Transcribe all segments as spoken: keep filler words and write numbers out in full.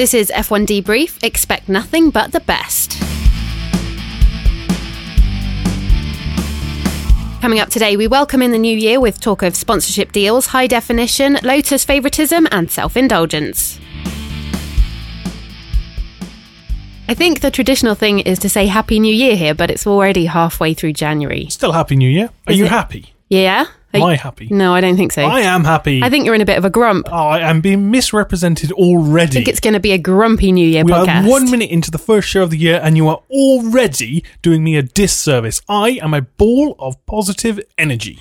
This is F one Debrief. Expect nothing but the best. Coming up today, we welcome in the new year with talk of sponsorship deals, high definition, Lotus favouritism and self-indulgence. I think the traditional thing is to say Happy New Year here, but it's already halfway through January. Still Happy New Year. Are Is you it? happy? Yeah? Are Am you- I happy? No, I don't think so. I am happy. I think you're in a bit of a grump. Oh, I am being misrepresented already. I think it's going to be a grumpy New Year we podcast. are one minute into the first show of the year and you are already doing me a disservice. I am a ball of positive energy.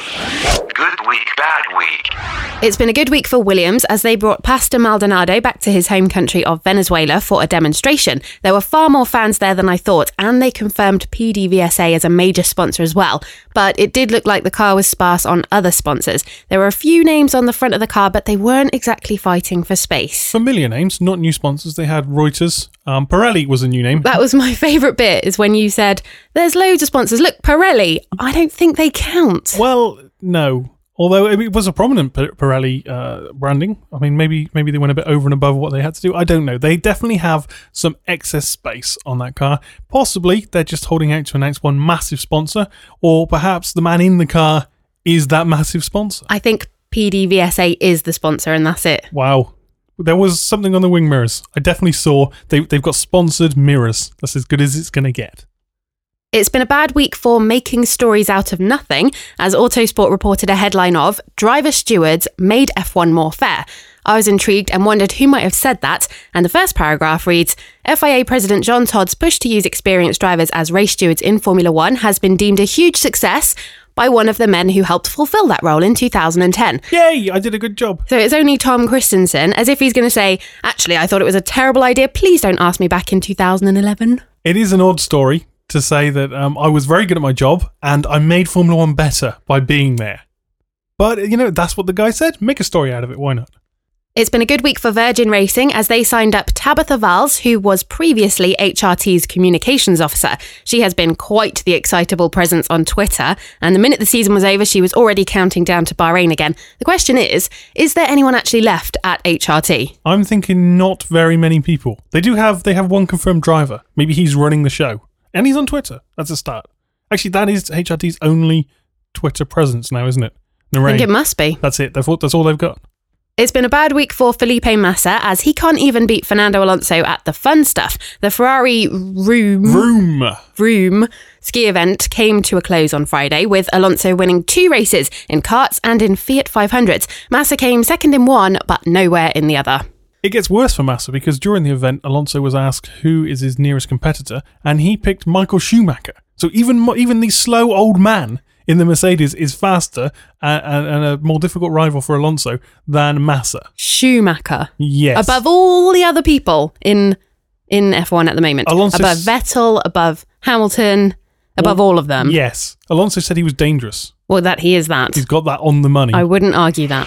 Good week, bad week. It's been a good week for Williams as they brought Pastor Maldonado back to his home country of Venezuela for a demonstration. There were far more fans there than I thought, and they confirmed P D V S A as a major sponsor as well. But it did look like the car was sparse on other sponsors. There were a few names on the front of the car, but they weren't exactly fighting for space. Familiar names, not new sponsors. They had Reuters. Um, Pirelli was a new name. That was my favourite bit, is when you said, there's loads of sponsors. Look, Pirelli. I don't think they count. Well, no. Although it was a prominent P- Pirelli uh, branding. I mean, maybe maybe they went a bit over and above what they had to do. I don't know. They definitely have some excess space on that car. Possibly they're just holding out to announce one massive sponsor, or perhaps the man in the car is that massive sponsor. I think P D V S A is the sponsor and that's it. Wow. There was something on the wing mirrors. I definitely saw they, they've got sponsored mirrors. That's as good as it's going to get. It's been a bad week for making stories out of nothing, as Autosport reported a headline of Driver Stewards Made F one More Fair. I was intrigued and wondered who might have said that, and the first paragraph reads, F I A President John Todd's push to use experienced drivers as race stewards in Formula One has been deemed a huge success by one of the men who helped fulfill that role in two thousand ten. Yay, I did a good job. So it's only Tom Christensen, as if he's going to say, actually, I thought it was a terrible idea, please don't ask me back in two thousand eleven. It is an odd story to say that um, I was very good at my job and I made Formula One better by being there. But, you know, that's what the guy said. Make a story out of it. Why not? It's been a good week for Virgin Racing as they signed up Tabitha Valls, who was previously H R T's communications officer. She has been quite the excitable presence on Twitter, and the minute the season was over, she was already counting down to Bahrain again. The question is, is there anyone actually left at H R T? I'm thinking not very many people. They do have, they have one confirmed driver. Maybe he's running the show. And he's on Twitter. That's a start. Actually, that is H R T's only Twitter presence now, isn't it? I think it must be. That's it. That's all, that's all they've got. It's been a bad week for Felipe Massa as he can't even beat Fernando Alonso at the fun stuff. The Ferrari Room, Vroom. Vroom ski event came to a close on Friday with Alonso winning two races in karts and in Fiat five hundreds. Massa came second in one but nowhere in the other. It gets worse for Massa because during the event, Alonso was asked who is his nearest competitor, and he picked Michael Schumacher. So even mo- even the slow old man in the Mercedes is faster and, and, and a more difficult rival for Alonso than Massa. Schumacher. Yes. Above all the other people in in F one at the moment. Alonso above s- Vettel, above Hamilton, above Well, all of them. Yes. Alonso said he was dangerous. Well, that he is that. He's got that on the money. I wouldn't argue that.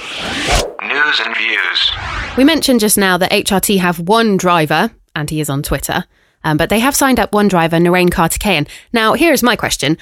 News and views. We mentioned just now that H R T have one driver, and he is on Twitter, um, but they have signed up one driver, Narain Karthikeyan. Now, here's my question.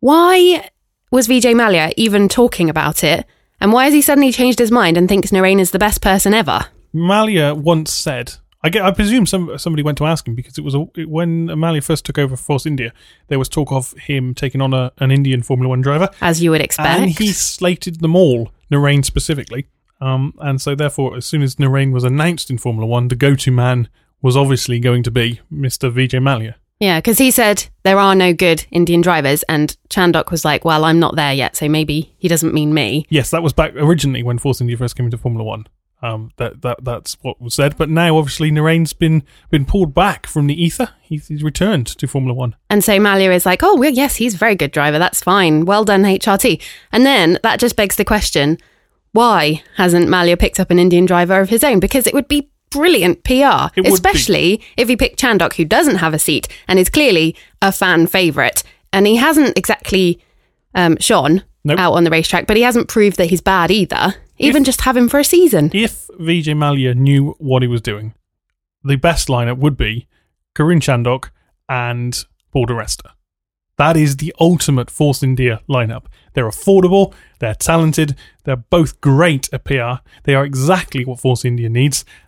Why was Vijay Mallya even talking about it, and why has he suddenly changed his mind and thinks Narain is the best person ever? Mallya once said, I, get, I presume some somebody went to ask him because it was a, it, when Mallya first took over Force India, there was talk of him taking on a, an Indian Formula One driver. As you would expect. And he slated them all, Narain specifically. Um, and so therefore, as soon as Narain was announced in Formula One, the go-to man was obviously going to be Mister Vijay Mallya. Yeah, because he said there are no good Indian drivers, and Chandok was like, well, I'm not there yet, so maybe he doesn't mean me. Yes, that was back originally when Force India first came into Formula One. Um, that that that's what was said. But now, obviously, Narain's been been pulled back from the ether. He's, he's returned to Formula One. And so Mallya is like, oh, well, yes, he's a very good driver. That's fine. Well done, H R T. And then that just begs the question, why hasn't Mallya picked up an Indian driver of his own? Because it would be brilliant P R, It would especially if he picked Chandok, who doesn't have a seat and is clearly a fan favourite. And he hasn't exactly um, shone Nope. out on the racetrack, but he hasn't proved that he's bad either. Even If- just have him for a season. If Vijay Mallya knew what he was doing, the best lineup would be Karun Chandok and Paul di Resta. That is the ultimate Force India lineup. They're affordable, they're talented, they're both great at P R, they are exactly what Force India needs,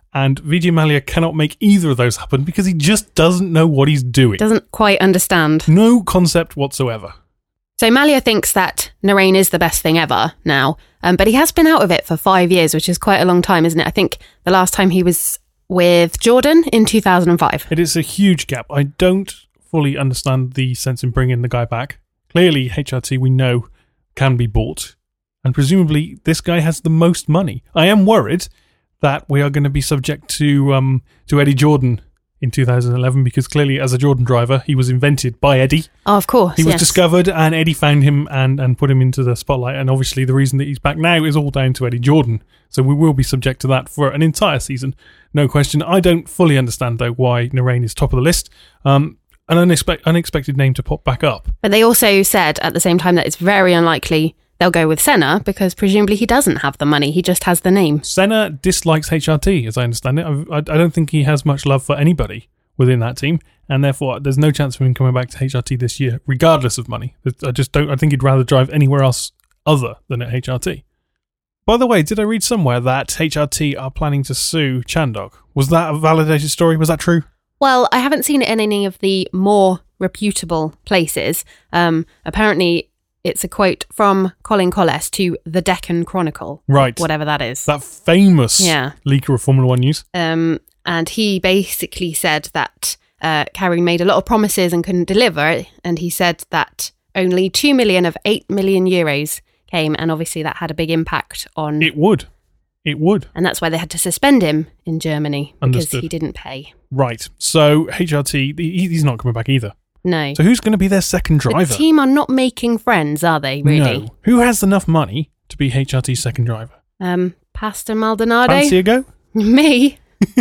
And Vijay Mallya cannot make either of those happen because he just doesn't know what he's doing. Doesn't quite understand. No concept whatsoever. So Mallya thinks that Narain is the best thing ever now, um, but he has been out of it for five years, which is quite a long time, isn't it? I think the last time he was with Jordan in two thousand five. It is a huge gap. I don't fully understand the sense in bringing the guy back. Clearly, H R T, we know, can be bought. And presumably, this guy has the most money. I am worried that we are going to be subject to um, to Eddie Jordan in two thousand eleven, because clearly, as a Jordan driver, he was invented by Eddie. Oh, of course, He was yes. discovered, and Eddie found him and, and put him into the spotlight. And obviously, the reason that he's back now is all down to Eddie Jordan. So we will be subject to that for an entire season. No question. I don't fully understand, though, why Narain is top of the list. Um, an unexpe- unexpected name to pop back up. But they also said at the same time that it's very unlikely they'll go with Senna because presumably he doesn't have the money. He just has the name. Senna dislikes H R T, as I understand it. I, I don't think he has much love for anybody within that team, and therefore there's no chance of him coming back to H R T this year, regardless of money. I just don't. I think he'd rather drive anywhere else other than at H R T. By the way, did I read somewhere that H R T are planning to sue Chandog? Was that a validated story? Was that true? Well, I haven't seen it in any of the more reputable places. Um, apparently, it's a quote from Colin Collis to the Deccan Chronicle. Right. Whatever that is. That famous Yeah. leaker of Formula One news. Um, and he basically said that uh, Carey made a lot of promises and couldn't deliver. And he said that only two million of eight million euros came. And obviously that had a big impact on... It would. It would. And that's why they had to suspend him in Germany. Because Understood. he didn't pay. Right. So H R T, he, he's not coming back either. No. So who's going to be their second driver? The team are not making friends, are they, really? No. Who has enough money to be H R T's second driver? Um, Pastor Maldonado? Fancy a go? Me?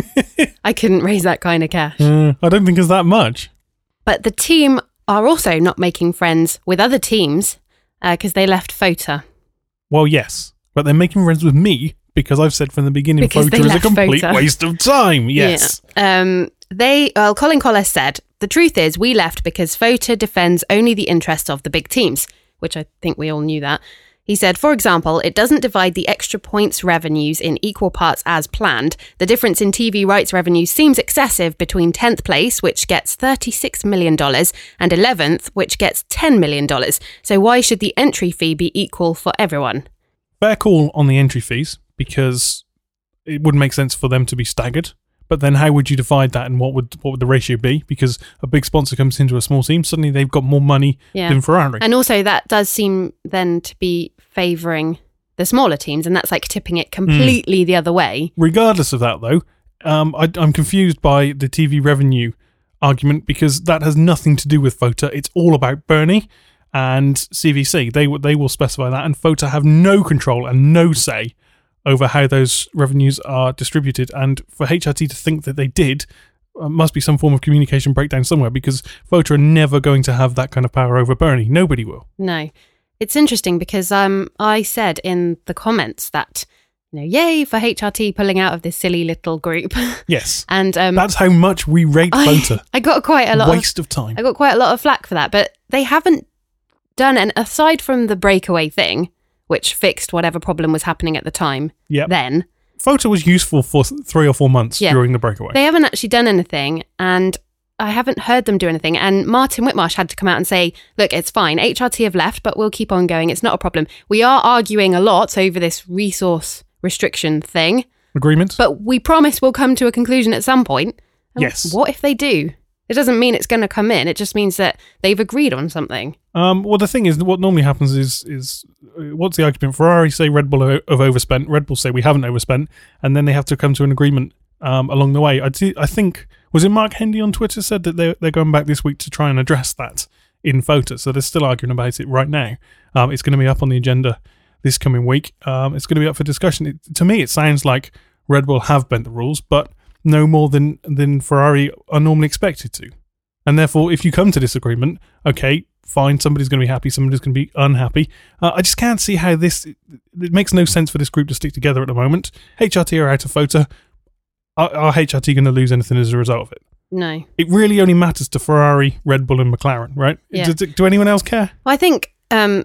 I couldn't raise that kind of cash. Uh, I don't think it's that much. But the team are also not making friends with other teams because uh, they left FOTA. Well, yes. But they're making friends with me because I've said from the beginning Because FOTA they is a left complete FOTA. waste of time. Yes. Yeah. Um, they, well, Colin Collis said, the truth is we left because FOTA defends only the interests of the big teams, which I think we all knew that. He said, for example, it doesn't divide the extra points revenues in equal parts as planned. The difference in T V rights revenues seems excessive between tenth place, which gets thirty-six million dollars, and eleventh, which gets ten million dollars. So why should the entry fee be equal for everyone? Fair call on the entry fees because it wouldn't make sense for them to be staggered. But then how would you divide that and what would what would the ratio be? Because a big sponsor comes into a small team, suddenly they've got more money Yeah. than Ferrari. And also that does seem then to be favouring the smaller teams, and that's like tipping it completely mm. the other way. Regardless of that, though, um, I, I'm confused by the T V revenue argument because that has nothing to do with FOTA. It's all about Bernie and C V C. They, they will specify that, and FOTA have no control and no say over how those revenues are distributed. And for H R T to think that they did uh, must be some form of communication breakdown somewhere, because FOTA are never going to have that kind of power over Bernie. Nobody will. No. It's interesting because um, I said in the comments that, you know, yay for H R T pulling out of this silly little group. Yes. And um, that's how much we rate FOTA. I, I got quite a lot waste of, of time. I got quite a lot of flack for that, but they haven't done, and aside from the breakaway thing, which fixed whatever problem was happening at the time, yep. then FOTA was useful for three or four months yeah, during the breakaway. They haven't actually done anything, and I haven't heard them do anything. And Martin Whitmarsh had to come out and say, look, it's fine. H R T have left, but we'll keep on going. It's not a problem. We are arguing a lot over this resource restriction thing. Agreement. But we promise we'll come to a conclusion at some point. And yes. What if they do? It doesn't mean it's going to come in. It just means that they've agreed on something. Um, well, the thing is, what normally happens is, is uh, what's the argument? Ferrari say Red Bull have overspent. Red Bull say we haven't overspent. And then they have to come to an agreement um, along the way. I, th- I think, was it Mark Hendy on Twitter said that they're, they're going back this week to try and address that in FOTA. So they're still arguing about it right now. Um, it's going to be up on the agenda this coming week. Um, it's going to be up for discussion. It, to me, it sounds like Red Bull have bent the rules, but no more than, than Ferrari are normally expected to. And therefore, if you come to this agreement, okay, fine, somebody's going to be happy, somebody's going to be unhappy. Uh, I just can't see how this... It makes no sense for this group to stick together at the moment. H R T are out of FOTA. Are, are H R T going to lose anything as a result of it? No. It really only matters to Ferrari, Red Bull and McLaren, right? Yeah. Does it, do anyone else care? Well, I think um,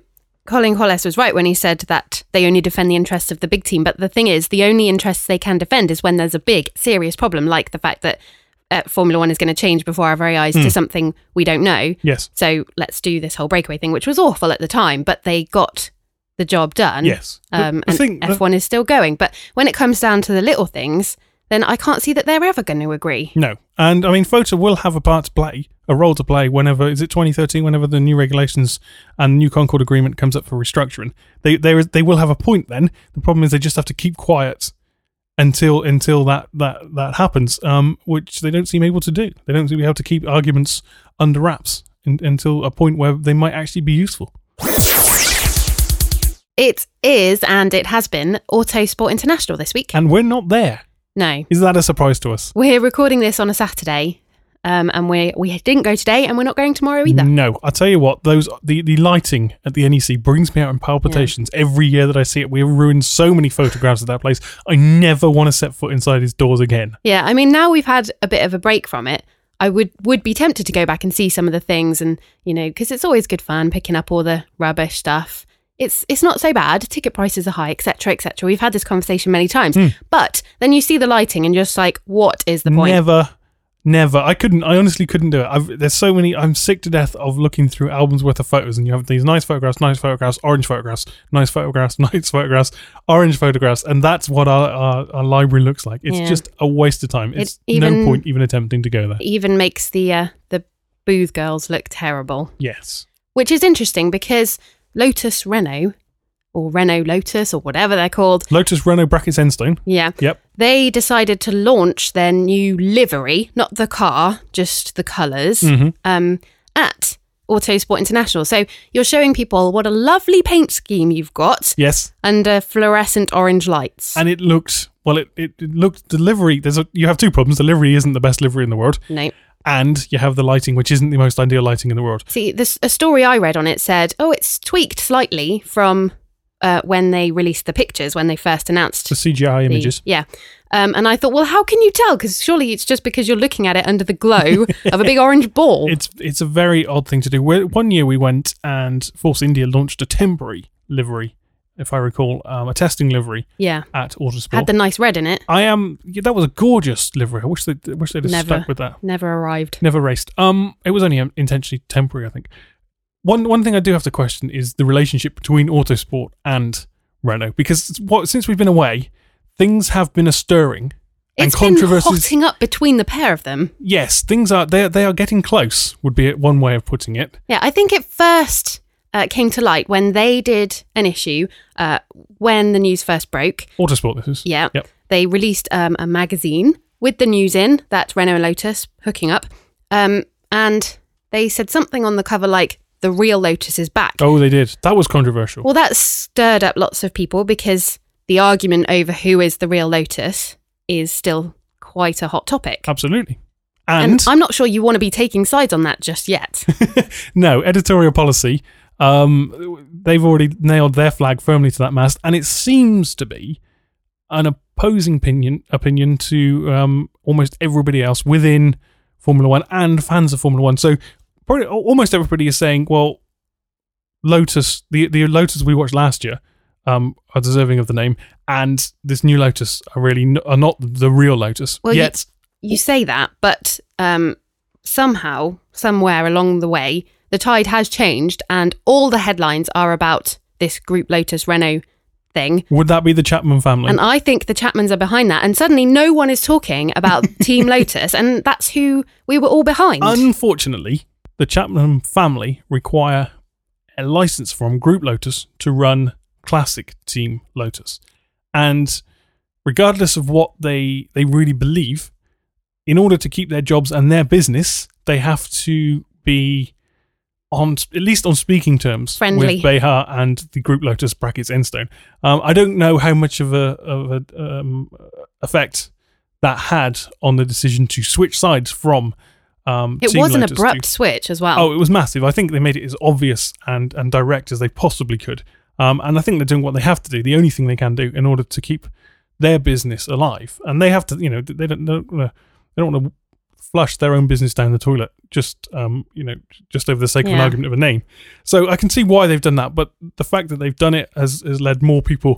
Colin Hollis was right when he said that they only defend the interests of the big team. But the thing is, the only interests they can defend is when there's a big, serious problem, like the fact that uh, Formula One is going to change before our very eyes mm. to something we don't know. Yes. So let's do this whole breakaway thing, which was awful at the time, but they got the job done. Yes. Um, the, the and thing, F one the, is still going. But when it comes down to the little things, then I can't see that they're ever going to agree. No. And I mean, FOTA will have a part to play, a role to play whenever, is it twenty thirteen, whenever the new regulations and new Concord Agreement comes up for restructuring. They they they will have a point then. The problem is they just have to keep quiet until until that that, that happens, um, which they don't seem able to do. They don't seem able to keep arguments under wraps in, until a point where they might actually be useful. It is, and it has been, Autosport International this week. And we're not there. No. Is that a surprise to us? We're recording this on a Saturday, um, and we we didn't go today, and we're not going tomorrow either. No. I'll tell you what, those the, the lighting at the N E C brings me out in palpitations yeah. every year that I see it. We've ruined so many photographs of that place. I never want to set foot inside its doors again. Yeah, I mean, now we've had a bit of a break from it, I would, would be tempted to go back and see some of the things, and, you know, because it's always good fun picking up all the rubbish stuff. It's it's not so bad. Ticket prices are high, et cetera, et cetera. We've had this conversation many times. Mm. But then you see the lighting and you're just like, what is the point? Never, never. I couldn't, I honestly couldn't do it. I've, there's so many, I'm sick to death of looking through albums worth of photos, and you have these nice photographs, nice photographs, orange photographs, nice photographs, nice photographs, orange photographs. And that's what our, our, our library looks like. It's yeah. just a waste of time. It's it even, no point even attempting to go there. It even makes the, uh, the booth girls look terrible. Yes. Which is interesting because Lotus Renault, or Renault Lotus, or whatever they're called. Lotus Renault brackets Enstone. Yeah. Yep. They decided to launch their new livery, not the car, just the colours, mm-hmm. um, at Autosport International. So you're showing people what a lovely paint scheme you've got. Yes. Under fluorescent orange lights. And it looks, well, it, it, it looked, the livery, there's a, you have two problems. The livery isn't the best livery in the world. No. And you have the lighting, which isn't the most ideal lighting in the world. See, this a story I read on it said, oh, it's tweaked slightly from uh, when they released the pictures, when they first announced the C G I the, images. Yeah. Um, and I thought, well, how can you tell? Because surely it's just because you're looking at it under the glow of a big orange ball. It's it's a very odd thing to do. We're, one year we went and Force India launched a temporary livery, if I recall, um, a testing livery yeah. at Autosport. Had the nice red in it. I am. Yeah, that was a gorgeous livery. I wish they I wish they'd have never, stuck with that. Never arrived. Never raced. Um, it was only intentionally temporary, I think. One one thing I do have to question is the relationship between Autosport and Renault, because what since we've been away, things have been a stirring. It's and controversies, been hotting up between the pair of them. Yes, things are they they are getting close. Would be one way of putting it. Yeah, I think it first uh, came to light when they did an issue uh, when the news first broke. Autosport, this is. Yeah, yep. They released um, a magazine with the news in that Renault and Lotus hooking up, um, and they said something on the cover like, "The real Lotus is back." Oh, they did. That was controversial. Well, that stirred up lots of people because the argument over who is the real Lotus is still quite a hot topic. Absolutely. And, and I'm not sure you want to be taking sides on that just yet. No, editorial policy. Um, they've already nailed their flag firmly to that mast, and it seems to be an opposing opinion opinion to um, almost everybody else within Formula One and fans of Formula One. So probably almost everybody is saying, well, Lotus, the, the Lotus we watched last year, Um, are deserving of the name, and this new Lotus are really n- are not the real Lotus. Well, yet you, you say that, but um, somehow, somewhere along the way, the tide has changed, and all the headlines are about this Group Lotus Renault thing. Would that be the Chapman family? And I think the Chapmans are behind that, and suddenly no one is talking about Team Lotus, and that's who we were all behind. Unfortunately, the Chapman family require a license from Group Lotus to run Classic Team Lotus, and regardless of what they they really believe, in order to keep their jobs and their business, they have to be on at least on speaking terms friendly with Behar and the Group Lotus brackets Enstone. Um, I don't know how much of a of a um, effect that had on the decision to switch sides from. Um, it Team was an Lotus abrupt to, switch as well. Oh, it was massive. I think they made it as obvious and and direct as they possibly could. Um, and I think they're doing what they have to do, the only thing they can do in order to keep their business alive. And they have to, you know, they don't, they don't, wanna, they don't want to flushed their own business down the toilet, just um, you know, just over the sake of an Yeah. argument of a name. So I can see why they've done that, but the fact that they've done it has, has led more people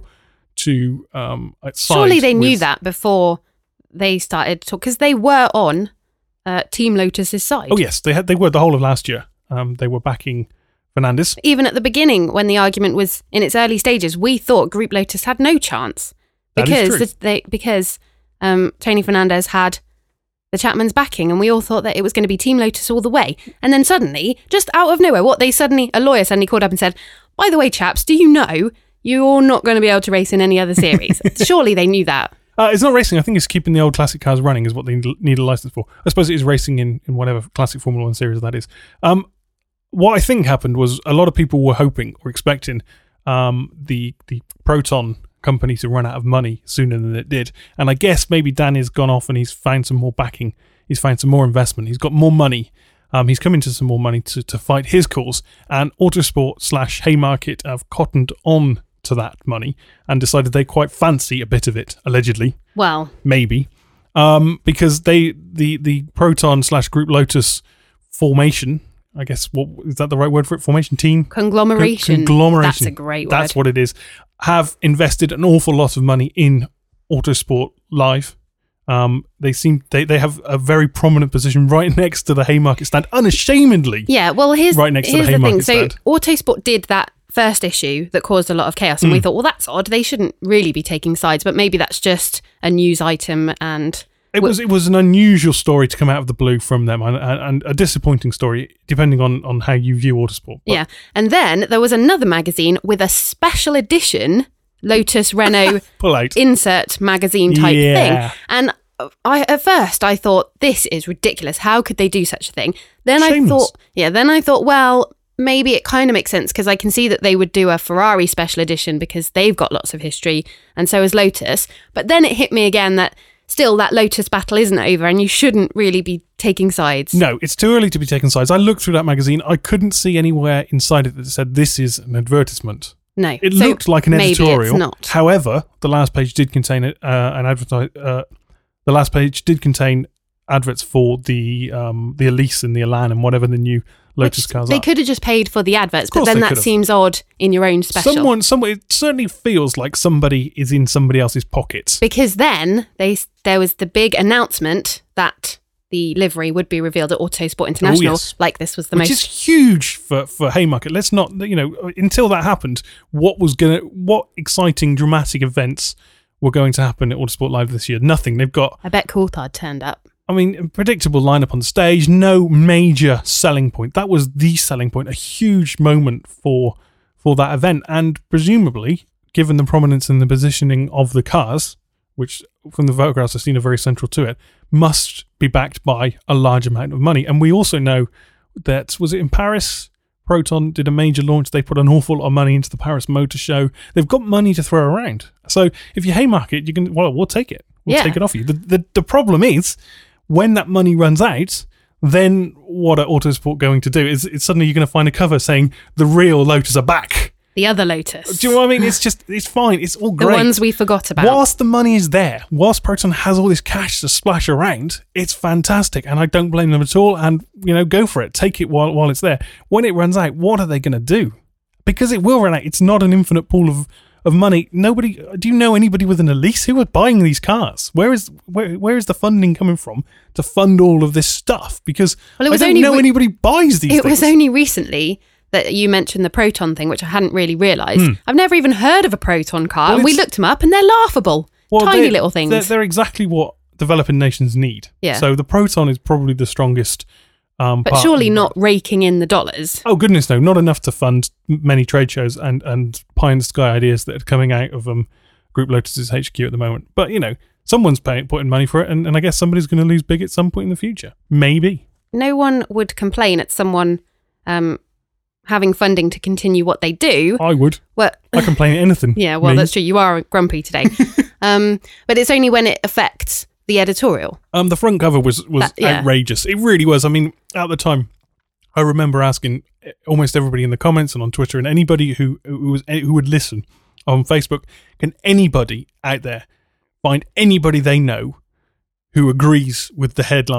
to um. side Surely they knew with- that before they started talk, because they were on uh, Team Lotus's side. Oh yes, they had. They were the whole of last year. Um, they were backing Fernandez. Even at the beginning, when the argument was in its early stages, we thought Group Lotus had no chance That is because true. the, they because um, Tony Fernandez had the Chapman's backing, and we all thought that it was going to be Team Lotus all the way. And then suddenly, just out of nowhere, what they suddenly a lawyer suddenly called up and said, "By the way, chaps, do you know you're not going to be able to race in any other series?" Surely they knew that. Uh, it's not racing. I think it's keeping the old classic cars running is what they need a license for. I suppose it is racing in, in whatever classic Formula One series that is. Um, what I think happened was a lot of people were hoping or expecting um, the the Proton company to run out of money sooner than it did. And I guess maybe Dan has gone off and he's found some more backing. He's found some more investment. He's got more money. Um, he's come into some more money to, to fight his cause. And Autosport slash Haymarket have cottoned on to that money and decided they quite fancy a bit of it, allegedly. Well, Maybe. Um, because they the the Proton slash Group Lotus formation, I guess, what is that the right word for it? Formation team? conglomeration. Con- conglomeration. That's a great word. That's what it is. Have invested an awful lot of money in Autosport Live. Um, they seem they, they have a very prominent position right next to the Haymarket stand, unashamedly. Yeah, well, here's, Right next to the here's the, thing. Haymarket So, stand. Autosport did that first issue that caused a lot of chaos, and Hmm. we thought, well, that's odd. They shouldn't really be taking sides, but maybe that's just a news item. And It was it was an unusual story to come out of the blue from them, and, and, and a disappointing story, depending on, on how you view Autosport. But yeah, and then there was another magazine with a special edition Lotus Renault pull out. insert magazine type Yeah. thing, and I at first I thought this is ridiculous. How could they do such a thing? Then I Shameless. thought, yeah, then I thought, well, maybe it kind of makes sense because I can see that they would do a Ferrari special edition because they've got lots of history, and so has Lotus. But then it hit me again that still that Lotus battle isn't over, and you shouldn't really be taking sides. No, it's too early to be taking sides. I looked through that magazine. I couldn't see anywhere inside it that said this is an advertisement. No, It So looked like an maybe editorial. It's not. However, the last page did contain it, uh, an advertise. Uh, the last page did contain adverts for the um, the Elise and the Elan and whatever the new Lotus Which cars they are. could have just paid for the adverts, but course then they that could have. seems odd in your own special. Someone, someone, it certainly feels like somebody is in somebody else's pockets. Because then they there was the big announcement that the livery would be revealed at Autosport International. Oh, yes. Like this was the Which most. is huge for, for Haymarket. Let's not, you know, until that happened, what was gonna, what exciting, dramatic events were going to happen at Autosport Live this year? Nothing. They've got, I bet Coulthard turned up. I mean, a predictable lineup on the stage, no major selling point. That was the selling point, a huge moment for for that event, and presumably, given the prominence and the positioning of the cars, which from the photographs I've seen are very central to it, must be backed by a large amount of money. And we also know that, was it in Paris? Proton did a major launch. They put an awful lot of money into the Paris Motor Show. They've got money to throw around. So if you Haymarket, you can, well, we'll take it. We'll Yeah. take it off you. The, the the problem is, when that money runs out, then what are Autosport going to do? Is it's suddenly you're going to find a cover saying the real Lotus are back. The other Lotus. Do you know what I mean? It's just, it's fine. It's all the great. ones we forgot about. Whilst the money is there, whilst Proton has all this cash to splash around, it's fantastic, and I don't blame them at all. And you know, go for it, take it while while it's there. When it runs out, what are they going to do? Because it will run out. It's not an infinite pool of, of money. Nobody. Do you know anybody with an Elise who are buying these cars? Where is where where is the funding coming from to fund all of this stuff? Because Well, it was I don't only know re- anybody buys these. It things. was only recently that you mentioned the Proton thing, which I hadn't really realised. I've never even heard of a Proton car, Hmm. Well, and we it's- looked them up, and they're laughable. Well, Tiny they're- little things. They're, they're exactly what developing nations need. Yeah. So the Proton is probably the strongest. Um, but part surely of- not raking in the dollars. Oh goodness, no! Not enough to fund m- many trade shows and and pie in the sky ideas that are coming out of um, Group Lotus's H Q at the moment. But you know, someone's paying putting money for it, and, and I guess somebody's going to lose big at some point in the future. Maybe. No one would complain at someone um, having funding to continue what they do. I would. Well, I complain at anything. yeah, well, Me. that's true. You are grumpy today. um, but it's only when it affects the editorial. Um, the front cover was was That- yeah. outrageous. It really was. I mean, at the time, I remember asking almost everybody in the comments and on Twitter and anybody who who was who would listen on Facebook, can anybody out there find anybody they know who agrees with the headline,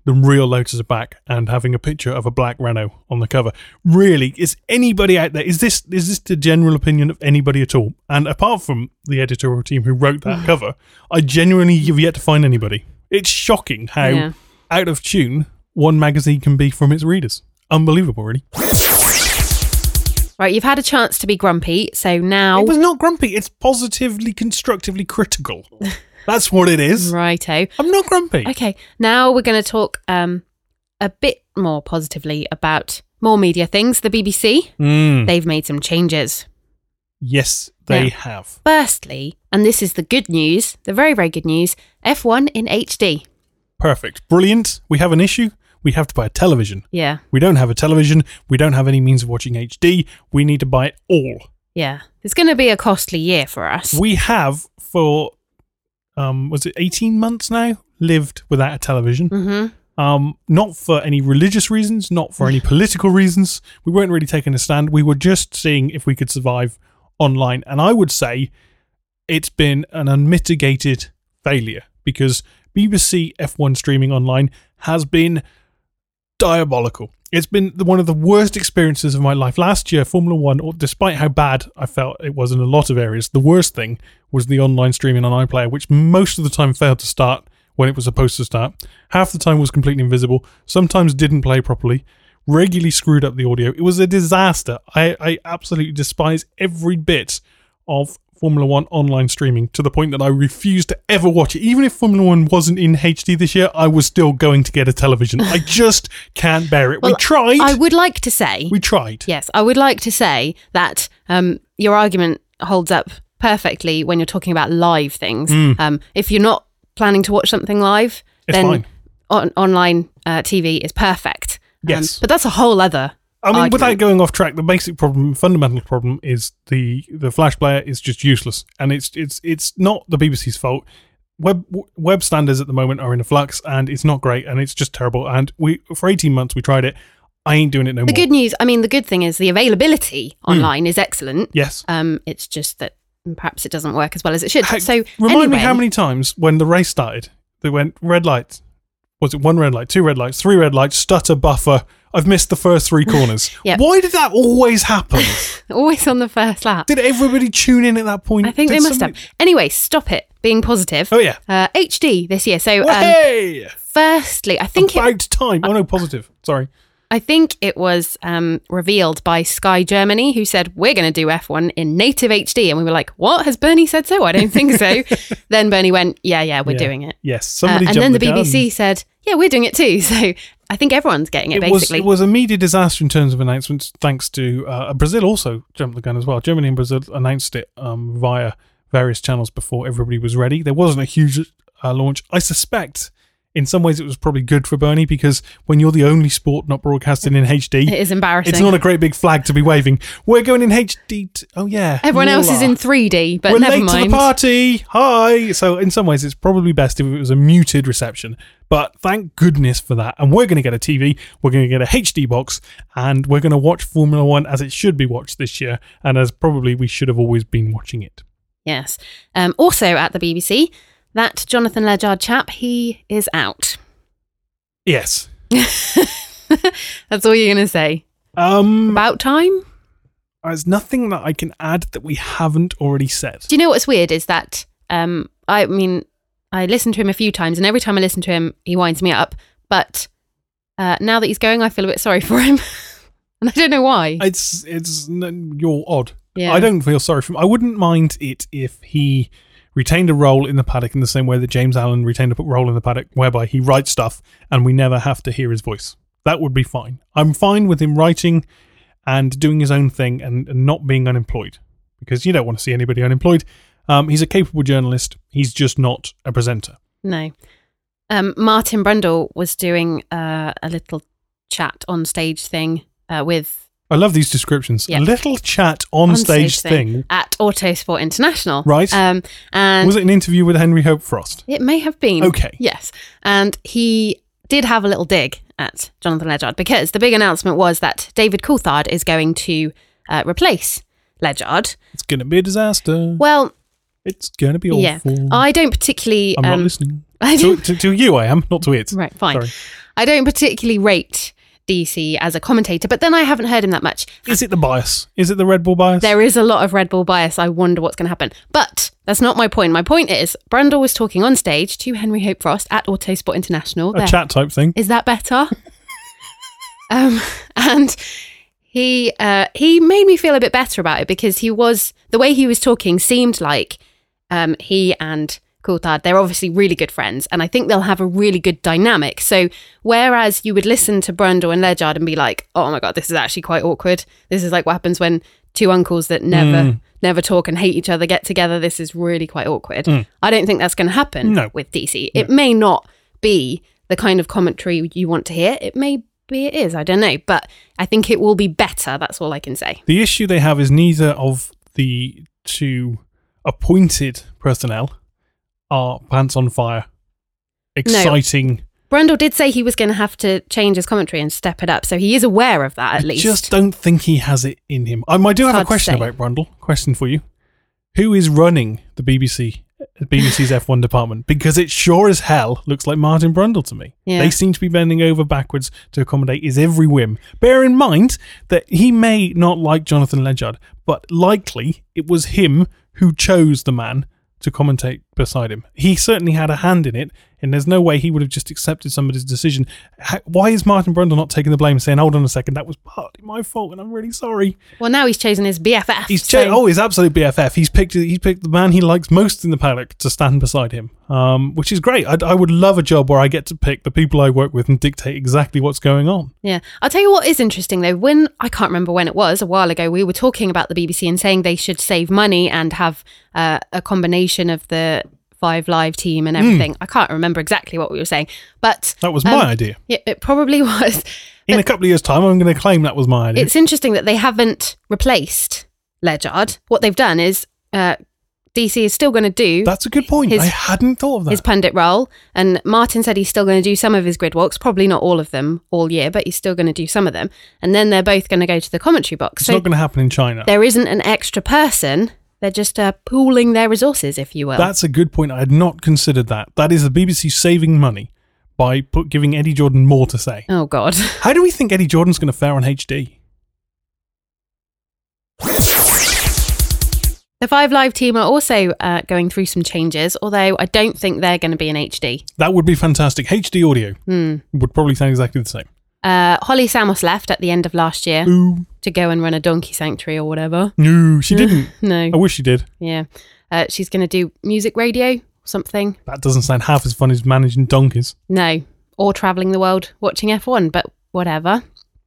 the real Lotus are back and having a picture of a black Renault on the cover. Really, is anybody out there? Is this is this the general opinion of anybody at all? And apart from the editorial team who wrote that cover, I genuinely have yet to find anybody. It's shocking how Yeah. out of tune one magazine can be from its readers. Unbelievable, really. Right, you've had a chance to be grumpy, so now... It was not grumpy. It's positively, constructively critical. That's what it is. Righto. I'm not grumpy. Okay, now we're going to talk um, a bit more positively about more media things. The B B C, Mm. they've made some changes. Yes, they Yeah. have. Firstly, and this is the good news, the very, very good news, F one in H D. Perfect. Brilliant. We have an issue. We have to buy a television. Yeah, We don't have a television. We don't have any means of watching H D. We need to buy it all. yeah. It's going to be a costly year for us. We have, for, um, was it eighteen months now, lived without a television. Mm-hmm. Um, not for any religious reasons, not for any political reasons. We weren't really taking a stand. We were just seeing if we could survive online. And I would say it's been an unmitigated failure because B B C F one streaming online has been diabolical. It's been the, one of the worst experiences of my life. Last year, Formula One, despite how bad I felt it was in a lot of areas, the worst thing was the online streaming on iPlayer, which most of the time failed to start when it was supposed to start. Half the time was completely invisible. Sometimes didn't play properly. Regularly screwed up the audio. It was a disaster. I, I absolutely despise every bit of Formula One online streaming to the point that I refuse to ever watch it. Even if Formula One wasn't in H D this year, I was still going to get a television. I just can't bear it. Well, we tried. I would like to say... we tried. Yes, I would like to say that um, your argument holds up perfectly when you're talking about live things. Um, if you're not planning to watch something live, Mm. It's then fine. On- online uh, T V is perfect. Um, Yes. but that's a whole other I mean, argument. without going off track, the basic problem, fundamental problem, is the the Flash player is just useless, and it's it's it's not the B B C's fault. Web web standards at the moment are in a flux, and it's not great, and it's just terrible. And we for eighteen months we tried it. I ain't doing it no The more. good news, I mean, the good thing is the availability online is excellent. Yes. Um, it's just that perhaps it doesn't work as well as it should. How- So remind anyway, me how many times when the race started they went red light. Was it one red light, two red lights, three red lights, stutter, buffer? I've missed the first three corners. Yep. Why did that always happen? always on the first lap. Did everybody tune in at that point? I think Did they must somebody- have. Anyway, stop it being positive. Oh yeah. Uh, H D this year. So, um, Hey! firstly, I think it, About time. Oh no, positive. Sorry. I think it was um, revealed by Sky Germany, who said we're going to do F one in native H D, and we were like, "What? Has Bernie said so? I don't think so." Then Bernie went, "Yeah, yeah, we're Yeah. doing it." Yes. Uh, Somebody and jumped then the, B B gun. C said, "Yeah, we're doing it too." So I think everyone's getting it, It was, basically. it was a media disaster in terms of announcements, thanks to uh, Brazil also jumped the gun as well. Germany and Brazil announced it um, via various channels before everybody was ready. There wasn't a huge uh, launch. I suspect in some ways it was probably good for Bernie because when you're the only sport not broadcasting in H D, It is embarrassing. it's not a great big flag to be waving. We're going in H D. T- oh yeah, Everyone you else all is are. in three D, but We're never late mind. to the party. Hi. So in some ways, it's probably best if it was a muted reception. But thank goodness for that. And we're going to get a T V. We're going to get a H D box, and we're going to watch Formula One as it should be watched this year, and as probably we should have always been watching it. Yes. Um, also at the B B C, that Jonathan Ledyard chap, he is out. Yes. That's all you're going to say. Um. About time? There's nothing that I can add that we haven't already said. Do you know what's weird is that, um, I mean, I listened to him a few times, and every time I listen to him, he winds me up. But uh, now that he's going, I feel a bit sorry for him. And I don't know why. It's it's you're odd. Yeah. I don't feel sorry for him. I wouldn't mind it if he retained a role in the paddock in the same way that James Allen retained a role in the paddock, whereby he writes stuff and we never have to hear his voice. That would be fine. I'm fine with him writing and doing his own thing and, and not being unemployed, because you don't want to see anybody unemployed. Um, he's a capable journalist. He's just not a presenter. No. Um, Martin Brundle was doing uh, a little chat on stage thing uh, with I love these descriptions. Yeah. A little chat on, on stage, thing. at Autosport International. Right. Um, and Was it an interview with Henry Hope Frost? it may have been. Okay. Yes. And he did have a little dig at Jonathan Ledyard, because the big announcement was that David Coulthard is going to uh, replace Ledyard. It's going to be a disaster. Well, It's going to be yeah. awful. I don't particularly... I'm not um, listening. I To, don't, to, to you I am, not to it. right, fine. Sorry. I don't particularly rate D C as a commentator, but then I haven't heard him that much. Is it the bias? Is it the Red Bull bias? There is a lot of Red Bull bias. I wonder what's going to happen. But that's not my point. My point is, Brundle was talking on stage to Henry Hope Frost at Autosport International. A There. chat type thing. Is that better? um, and he uh, he made me feel a bit better about it because he was, the way he was talking seemed like um, he and Coulthard, they're obviously really good friends, and I think they'll have a really good dynamic. So whereas you would listen to Brundle and Ledyard and be like, oh my God, this is actually quite awkward. This is like what happens when two uncles that never Mm. never talk and hate each other get together. This is really quite awkward. Mm. I don't think that's going to happen No. with D C. It may not be the kind of commentary you want to hear. It may be it is. I don't know. But I think it will be better. That's all I can say. The issue they have is neither of the two appointed personnel are pants on fire, exciting. Brundle did say he was going to have to change his commentary and step it up. So he is aware of that, at I least. just don't think he has it in him. Um, I do It's have a hard to question say. about Brundle. Question for you. Who is running the B B C, B B C's F one department? Because it sure as hell looks like Martin Brundle to me. Yeah. They seem to be bending over backwards to accommodate his every whim. Bear in mind that he may not like Jonathan Ledyard, but likely it was him who chose the man to commentate beside him. He certainly had a hand in it, and there's no way he would have just accepted somebody's decision. Ha- Why is Martin Brundle not taking the blame and saying, hold on a second, that was partly my fault and I'm really sorry? Well, now he's chosen his B F F. He's so- cha- oh, he's absolute B F F. He's picked he's picked the man he likes most in the paddock to stand beside him, um, which is great. I, I would love a job where I get to pick the people I work with and dictate exactly what's going on. Yeah. I'll tell you what is interesting, though. When, I can't remember when it was, a while ago, we were talking about the B B C and saying they should save money and have uh, a combination of the Five Live team and everything. I can't remember exactly what we were saying, but That was um, my idea. yeah, it probably was. In a couple of years' time, I'm going to claim that was my idea. It's interesting that they haven't replaced Ledyard. What they've done is uh, D C is still going to do That's a good point. his- I hadn't thought of that. his pundit role, and Martin said he's still going to do some of his grid walks, probably not all of them all year, but he's still going to do some of them. And then they're both going to go to the commentary box. it's So not going to happen in China. there isn't an extra person. They're just uh, pooling their resources, if you will. That's a good point. I had not considered that. That is the B B C saving money by put, giving Eddie Jordan more to say. Oh, God. How do we think Eddie Jordan's going to fare on H D? The Five Live team are also uh, going through some changes, although I don't think they're going to be in H D. That would be fantastic. H D audio Hmm. would probably sound exactly the same. Uh, Holly Samos left at the end of last year Ooh. to go and run a donkey sanctuary or whatever. No, she didn't. No. I wish she did. Yeah. Uh, she's going to do music radio or something. That doesn't sound half as fun as managing donkeys. No. Or travelling the world watching F one, but whatever.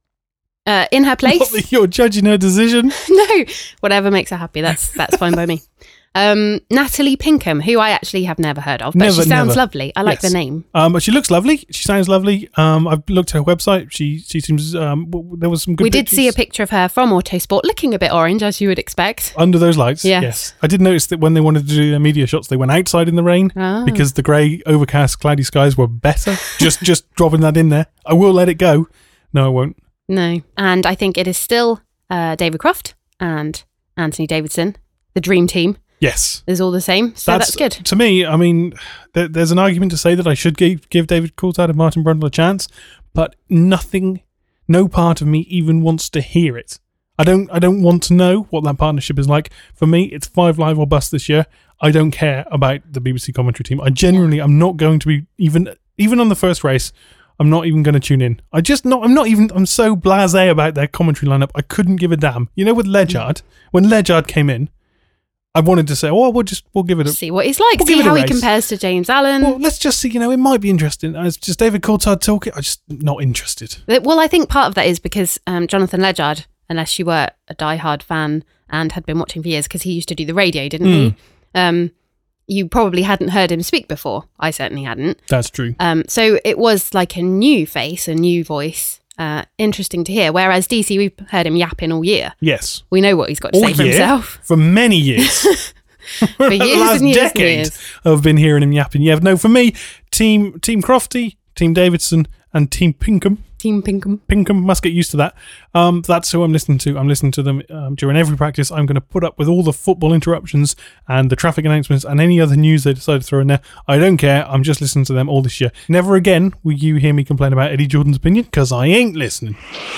Uh, in her Not place... that you're judging her decision. No, whatever makes her happy. That's that's fine by me. Um, Natalie Pinkham, who I actually have never heard of, but Never, she sounds never. lovely. I like Yes. the name. Um, but she looks lovely. She sounds lovely. Um, I've looked at her website. She she seems. Um, w- there was some good. We did see a pictures. picture of her from Autosport, looking a bit orange, as you would expect. Under those lights, Yes. yes. I did notice that when they wanted to do their media shots, they went outside in the rain Ah. because the grey, overcast, cloudy skies were better. just just dropping that in there. I will let it go. No, I won't. No, and I think it is still uh, David Croft and Anthony Davidson. The dream team Yes. is all the same, so that's, good. To me, I mean, there, there's an argument to say that I should give, give David Coulthard and Martin Brundle a chance, but nothing, no part of me even wants to hear it. I don't I don't want to know what that partnership is like. For me, it's Five Live or bust this year. I don't care about the B B C commentary team. I genuinely am not going to be, even even on the first race, I'm not even going to tune in. I just not, I'm not even, I'm so blasé about their commentary lineup, I couldn't give a damn. You know, with Ledyard, when Ledyard came in, I wanted to say, oh, we'll just, we'll give it a, See what he's like, We'll see give it a how he race. compares to James Allen. well, let's just see, you know, it might be interesting. It's just David Coulthard talking, I'm just not interested. Well, I think part of that is because um, Jonathan Ledyard, unless you were a diehard fan and had been watching for years, because he used to do the radio, didn't he? Um, you probably hadn't heard him speak before. I certainly hadn't. That's true. Um, so it was like a new face, a new voice. Uh, interesting to hear. Whereas D C, we've heard him yapping all year. Yes. We know what he's got to All say for year, himself. for many years. For the years last and years and decade, years. I've been hearing him yapping. Yeah, no, for me, Team Team Crofty, Team Davidson, and Team Pinkham. Team Pinkham. Pinkham must get used to that. Um, that's who I'm listening to. I'm listening to them um, during every practice. I'm going to put up with all the football interruptions and the traffic announcements and any other news they decide to throw in there. I don't care. I'm just listening to them all this year. Never again will you hear me complain about Eddie Jordan's opinion, because I ain't listening.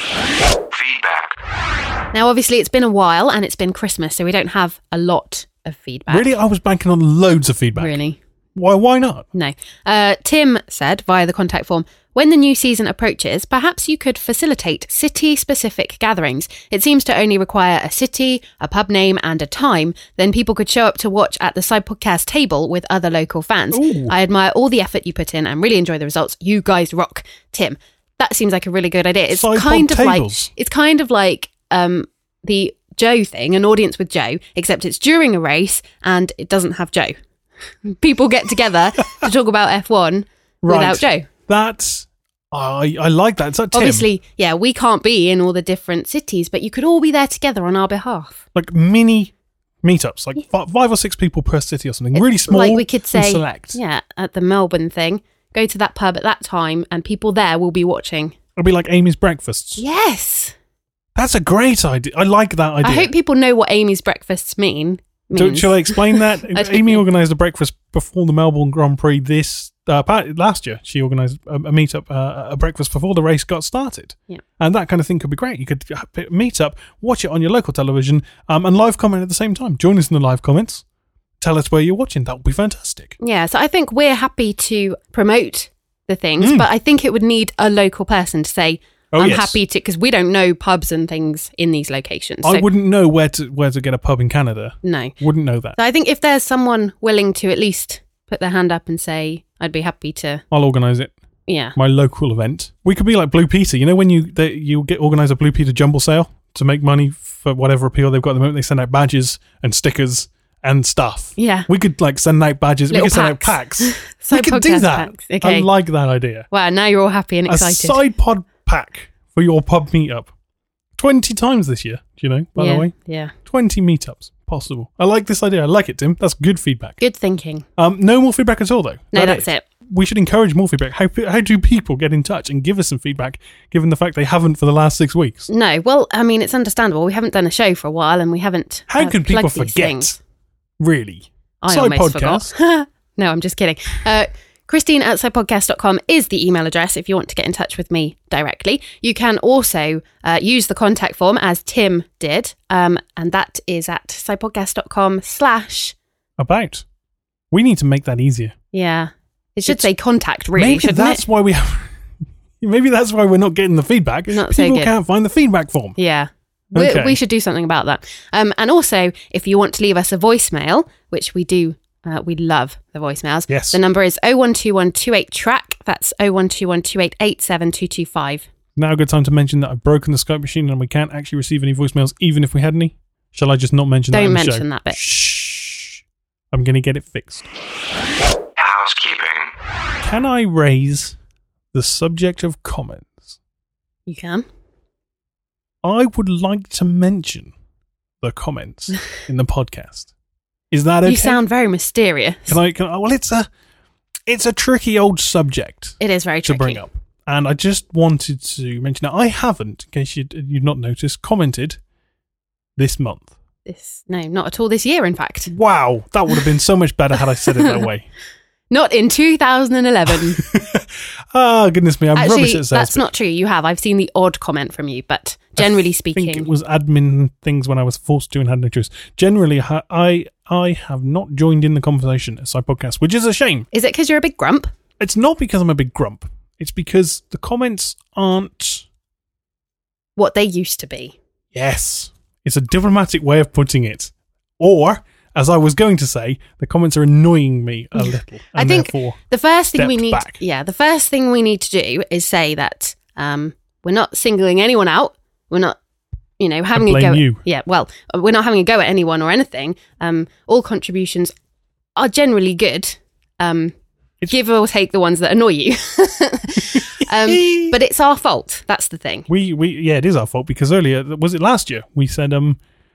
Feedback. Now, obviously, it's been a while and it's been Christmas, so we don't have a lot of feedback. Really? I was banking on loads of feedback. Really? Why, why not? No. Uh, Tim said via the contact form, when the new season approaches, perhaps you could facilitate city-specific gatherings. It seems to only require a city, a pub name and a time. Then people could show up to watch at the Side Podcast table with other local fans. Ooh. I admire all the effort you put in and really enjoy the results. You guys rock. Tim, that seems like a really good idea. It's Side kind pod of tables. like it's kind of like um, the Joe thing, an audience with Joe, except it's during a race and it doesn't have Joe. People get together to talk about F one Right. without Joe. That's... I I like that. So, Tim, Obviously, yeah, we can't be in all the different cities, but you could all be there together on our behalf. like mini meetups, like fi- five or six people per city or something, really small. Like we could and say, select. yeah, at the Melbourne thing, go to that pub at that time and people there will be watching. It'll be like Amy's breakfasts. Yes. That's a great idea. I like that idea. I hope people know what Amy's breakfasts mean. So, means. shall I explain that? I don't Amy know. organised a breakfast before the Melbourne Grand Prix this uh, pa- last year. She organised a, a meetup, uh, a breakfast before the race got started. Yeah. And that kind of thing could be great. You could ha- meet up, watch it on your local television, um, and live comment at the same time. Join us in the live comments. Tell us where you're watching. That would be fantastic. Yeah, so I think we're happy to promote the things, Mm. but I think it would need a local person to say, Oh, I'm yes. happy to, because we don't know pubs and things in these locations. I so- wouldn't know where to where to get a pub in Canada. No. Wouldn't know that. So I think if there's someone willing to at least put their hand up and say, I'd be happy to, I'll organise it. yeah. My local event. We could be like Blue Peter. You know when you they, you get organise a Blue Peter jumble sale to make money for whatever appeal they've got at the moment. They send out badges and stickers and stuff. Yeah. We could like send out badges. Little we could send out packs. packs. So we could do podcast that. packs. Okay. I like that idea. Wow, now you're all happy and A excited. side pod pack for your pub meetup. Twenty times this year. Do you know? By yeah, the way, yeah. twenty meetups possible. I like this idea. I like it, Tim. That's good feedback. Good thinking. Um, no more feedback at all, though. No, That that's it. We should encourage more feedback. How how do people get in touch and give us some feedback, given the fact they haven't for the last six weeks? No, well, I mean, it's understandable. We haven't done a show for a while and we haven't. How uh, can people plugged these forget? things. Really? I Side almost podcast. forgot. No, I'm just kidding. Uh, Christine at sidepodcast dot com is the email address if you want to get in touch with me directly. You can also uh, use the contact form as Tim did, um, and that is at sidepodcast dot com slash. About. We need to make that easier. Yeah. It should It's- say contact, really, Maybe shouldn't that's it? why we have. Maybe that's why we're not getting the feedback. Not so People good. can't find the feedback form. Yeah. We, Okay. we should do something about that. Um, and also, if you want to leave us a voicemail, which we do, uh, we love the voicemails. Yes. The number is oh one two one two eight track. That's oh one two one two eight eight seven two two five. Now a good time to mention that I've broken the Skype machine and we can't actually receive any voicemails, even if we had any. Shall I just not mention that? Don't in the mention show? that bit. Shh. I'm going to get it fixed. Housekeeping. Can I raise the subject of comments? You can. I would like to mention the comments in the podcast. Is that okay? You sound very mysterious. Can I? Can I? Well, it's a, it's a tricky old subject It is very to tricky. bring up, and I just wanted to mention that I haven't, in case you'd, you'd not noticed, commented this month. This, no, not at all this year, in fact. Wow, that would have been so much better had I said it that way. Not in two thousand eleven. Ah, goodness me, I'm rubbish Actually, at sales. that's not true. You have. I've seen the odd comment from you, but generally I speaking. think it was admin things when I was forced to and had no choice. Generally, ha- I I have not joined in the conversation at Side Podcast, which is a shame. Is it because you're a big grump? It's not because I'm a big grump. It's because the comments aren't... What they used to be. Yes. It's a diplomatic way of putting it. Or, as I was going to say, the comments are annoying me a little. And I think therefore, the first thing we stepped need, back. yeah, the first thing we need to do is say that um, we're not singling anyone out. We're not, you know, having I a blame go. you. At, yeah, well, we're not having a go at anyone or anything. Um, all contributions are generally good. Um, It's- give or take the ones that annoy you. um, but it's our fault. That's the thing. we, we, yeah, it is our fault because earlier, was it last year? We said, um,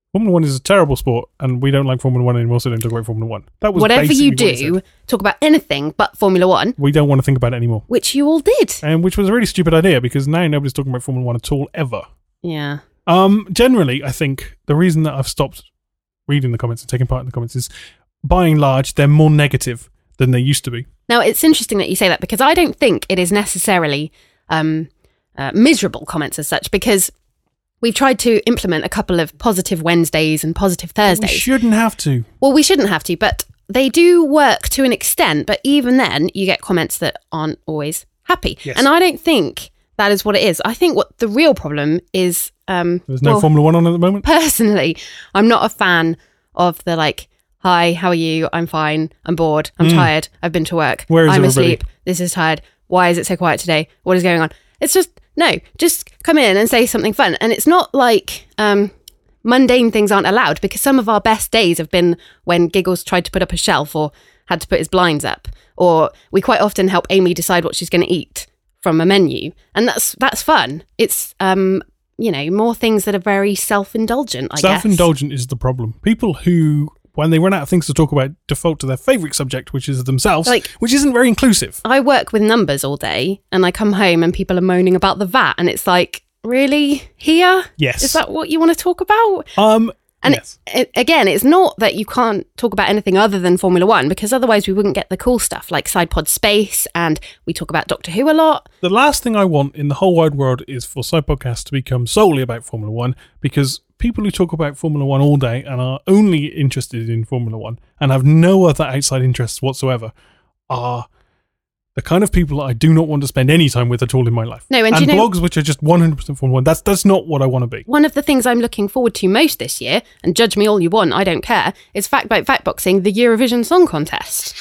Formula One is a terrible sport, and we don't like Formula One anymore, so don't talk about Formula One. That was Whatever basically you what he do, said. talk about anything but Formula One, We don't want to think about it anymore. which you all did. And which was a really stupid idea, because now nobody's talking about Formula One at all, ever. Yeah. Um, generally, I think the reason that I've stopped reading the comments and taking part in the comments is, by and large, they're more negative than they used to be. Now, it's interesting that you say that, because I don't think it is necessarily um, uh, miserable comments as such, because we've tried to implement a couple of positive Wednesdays and positive We Thursdays. shouldn't have to. Well, we shouldn't have to, but they do work to an extent. But even then, you get comments that aren't always happy. Yes. And I don't think that is what it is. I think what the real problem is... Um, There's no well, Formula One on at the moment. personally, I'm not a fan of the like, hi, how are you? I'm fine. I'm bored. I'm tired. I've been to work. Mm. Where is I'm everybody? asleep. This is tired. Why is it so quiet today? What is going on? It's just, no, just come in and say something fun. And it's not like um, mundane things aren't allowed, because some of our best days have been when Giggles tried to put up a shelf or had to put his blinds up. Or we quite often help Amy decide what she's going to eat from a menu. And that's that's fun. It's... um. you know, more things that are very self-indulgent, I guess. Self-indulgent is the problem. People who, when they run out of things to talk about, default to their favourite subject, which is themselves, Like- which isn't very inclusive. I work with numbers all day, and I come home and people are moaning about the V A T, and it's like, really? Here? Yes. Is that what you want to talk about? Um, And yes. it, again, it's not that you can't talk about anything other than Formula One, because otherwise we wouldn't get the cool stuff like SidePod Space, and we talk about Doctor Who a lot. The last thing I want in the whole wide world is for side podcasts to become solely about Formula One, because people who talk about Formula One all day and are only interested in Formula One and have no other outside interests whatsoever are the kind of people that I do not want to spend any time with at all in my life. No, and do you know- blogs which are just one hundred percent Formula One, that's, that's not what I want to be. One of the things I'm looking forward to most this year, and judge me all you want, I don't care, is Fact About Fact Boxing, the Eurovision Song Contest.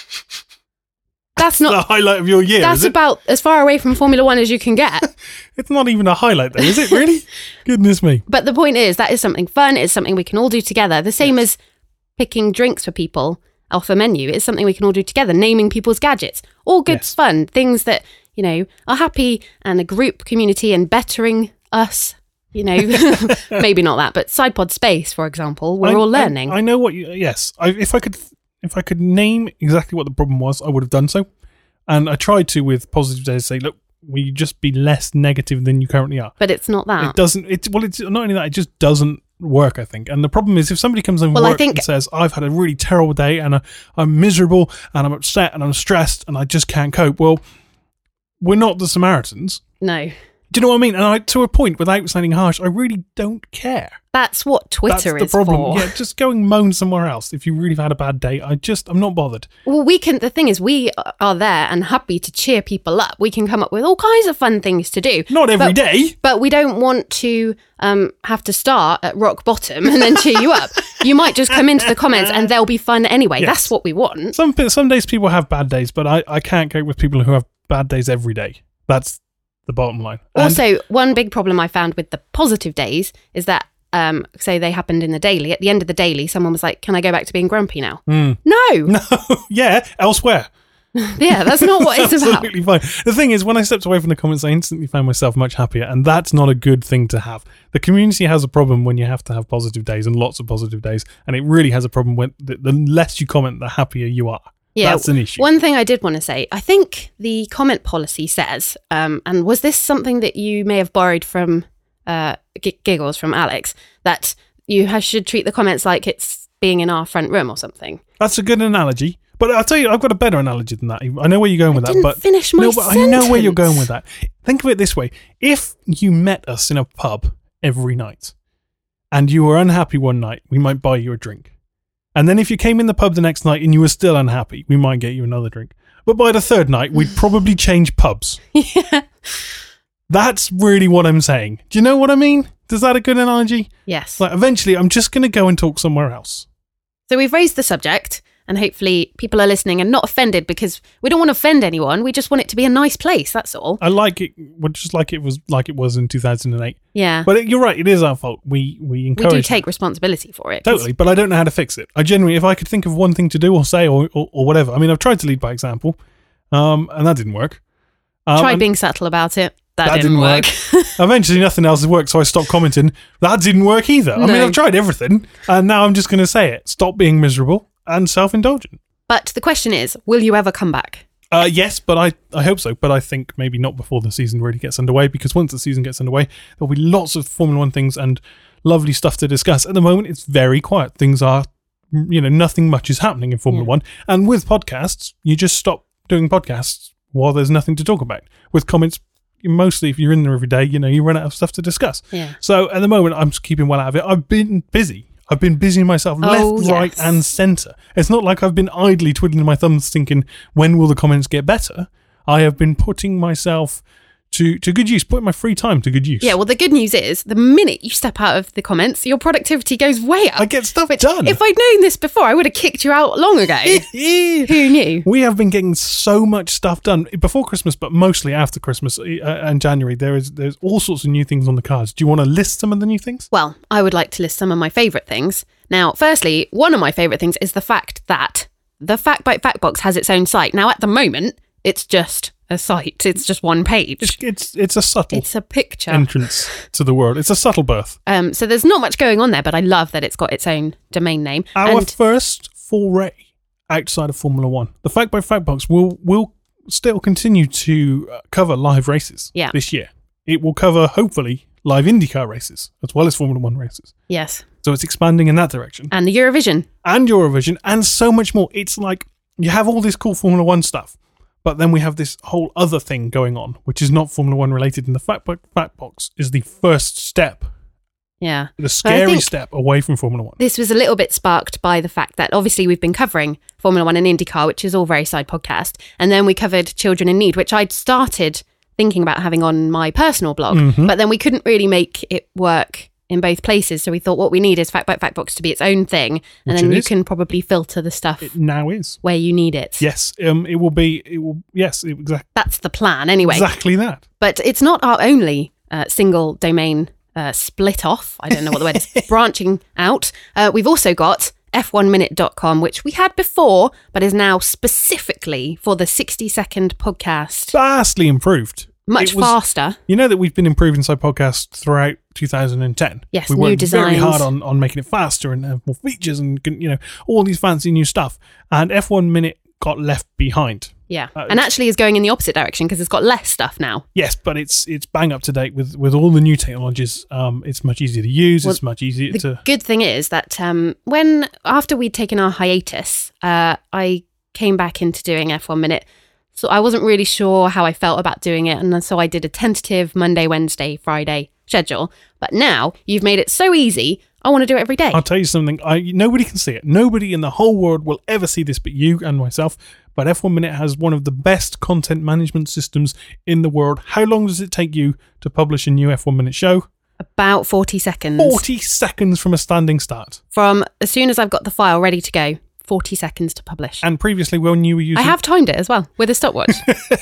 That's The not... highlight of your year, That's is it? about as far away from Formula One as you can get. It's not even a highlight though, is it really? Goodness me. But the point is, that is something fun. It's something we can all do together. The same as picking drinks for people off a menu. It's something we can all do together. Naming people's gadgets. All good Yes. fun. Things that, you know, are happy, and a group community and bettering us. You know, maybe not that, but SidePod Space, for example, we're I- all I- learning. I, know what you. Yes, I, if I could, if I could name exactly what the problem was, I would have done so. And I tried to with positive days say, look, will you just be less negative than you currently are? but it's not that. It doesn't. It well, it's not only that, it just doesn't work. I think. And the problem is, if somebody comes in Well, I work think- and says, "I've had a really terrible day and I, I'm miserable and I'm upset and I'm stressed and I just can't cope," well, we're not the Samaritans. No. Do you know what I mean? And I, to a point, without sounding harsh, I really don't care. That's what Twitter That's the is problem. for. Yeah, just go and moan somewhere else if you really have had a bad day. I just, I'm not bothered. Well, we can, the thing is, we are there and happy to cheer people up. We can come up with all kinds of fun things to do. Not every but, day. But we don't want to um, have to start at rock bottom and then cheer you up. You might just come into the comments and they'll be fun anyway. Yes. That's what we want. Some some days people have bad days, but I, I can't cope with people who have bad days every day. That's the bottom line. And Also, one big problem I found with the positive days is that, um, say they happened in the daily. At the end of the daily, someone was like, "Can I go back to being grumpy now?" Hmm. No. yeah, elsewhere. Yeah, that's not what it's about. Absolutely fine. The thing is, when I stepped away from the comments, I instantly found myself much happier, and that's not a good thing to have. The community has a problem when you have to have positive days and lots of positive days, and it really has a problem when the, the less you comment, the happier you are. Yeah, That's an issue. One thing I did want to say, I think the comment policy says, um, and was this something that you may have borrowed from uh, G- Giggles from Alex, that you ha- should treat the comments like it's being in our front room or something? That's a good analogy. But I'll tell you, I've got a better analogy than that. I know where you're going with that. didn't but finish my no, but I know where you're going sentence. with that. Think of it this way. If you met us in a pub every night and you were unhappy one night, we might buy you a drink. And then if you came in the pub the next night and you were still unhappy, we might get you another drink. But by the third night, we'd probably change pubs. Yeah. That's really what I'm saying. Do you know what I mean? Is that a good analogy? Yes. Like, eventually, I'm just going to go and talk somewhere else. So we've raised the subject, and hopefully people are listening and not offended, because we don't want to offend anyone. We just want it to be a nice place. That's all. I like it, well, just like it was like it was in two thousand eight. Yeah. But it, you're right, it is our fault. We we we encourage do it. take responsibility for it. 'cause- Totally, but I don't know how to fix it. I genuinely, if I could think of one thing to do or say or, or, or whatever, I mean, I've tried to lead by example, um, and that didn't work. Um, Try and- being subtle about it. that, didn't, didn't work. work. Eventually, nothing else has worked, so I stopped commenting. That didn't work either. I mean, No. I've tried everything, and now I'm just going to say it. Stop being miserable and self-indulgent. But the question is, will you ever come back? Uh, yes, but I, I hope so. But I think maybe not before the season really gets underway, because once the season gets underway, there'll be lots of Formula One things and lovely stuff to discuss. At the moment, it's very quiet. Things are, you know, nothing much is happening in Formula Yeah. One. And with podcasts, you just stop doing podcasts while there's nothing to talk about. With comments, mostly if you're in there every day, you know, you run out of stuff to discuss. Yeah. So at the moment, I'm just keeping well out of it. I've been busy. I've been busying myself Oh, left, yes. right, and centre. It's not like I've been idly twiddling my thumbs thinking, when will the comments get better? I have been putting myself to, to good use, putting my free time to good use. Yeah, well, the good news is the minute you step out of the comments, your productivity goes way up. I get stuff Which, done. if I'd known this before, I would have kicked you out long ago. Who knew? We have been getting so much stuff done before Christmas, but mostly after Christmas uh, and January. There is there's all sorts of new things on the cards. Do you want to list some of the new things? Well, I would like to list some of my favourite things. Now, firstly, one of my favourite things is the fact that the FactBite Factbox has its own site. Now, at the moment, it's just a site. It's just one page. It's it's, it's a subtle It's a picture. entrance to the world. It's a subtle birth. Um, so there's not much going on there, but I love that it's got its own domain name. Our and first foray outside of Formula One. The Fact by Factbox will will still continue to uh, cover live races Yeah. this year. It will cover, hopefully, live IndyCar races as well as Formula One races. yes, So it's expanding in that direction. and the Eurovision. And Eurovision and so much more. It's like you have all this cool Formula One stuff, but then we have this whole other thing going on, which is not Formula One related. And the Fact by Factbox is the first step, Yeah. the scary think- step away from Formula One. This was a little bit sparked by the fact that obviously we've been covering Formula One and IndyCar, which is all very side podcast. And then we covered Children in Need, which I'd started thinking about having on my personal blog, Mhm. but then we couldn't really make it work in both places. So we thought what we need is Fact by Factbox to be its own thing. And Which then it you is. can probably filter the stuff It now is. where you need it. Yes, um, it will be. It will. Yes, it, exactly. That's the plan anyway. Exactly that. But it's not our only uh, single domain uh, split off. I don't know what the word is. Branching out. Uh, we've also got F one minute dot com, which we had before, but is now specifically for the sixty second podcast. Vastly improved. Much It was- faster. You know that we've been improving Side Podcast throughout two thousand ten. Yes, we new worked very designs. hard on, on making it faster and have more features and you know all these fancy new stuff. And F one Minute got left behind. Yeah. Uh, and actually is going in the opposite direction because it's got less stuff now. Yes, but it's it's bang up to date with, with all the new technologies. Um, it's much easier to use. Well, it's much easier The to. good thing is that um, when, after we'd taken our hiatus, uh, I came back into doing F one Minute. So I wasn't really sure how I felt about doing it. And so I did a tentative Monday, Wednesday, Friday schedule. But now you've made it so easy, I want to do it every day. I'll tell you something. I nobody can see it. Nobody in the whole world will ever see this, but you and myself. But F one Minute has one of the best content management systems in the world. How long does it take you to publish a new F one Minute show? About forty seconds. Forty seconds from a standing start. From as soon as I've got the file ready to go, forty seconds to publish. And previously, when you were using, I have timed it as well with a stopwatch.